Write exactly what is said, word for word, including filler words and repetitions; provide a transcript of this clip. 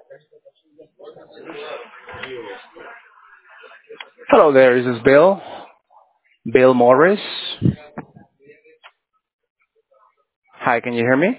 Hello there, this is Bill. Bill Morris. Hi, can you hear me?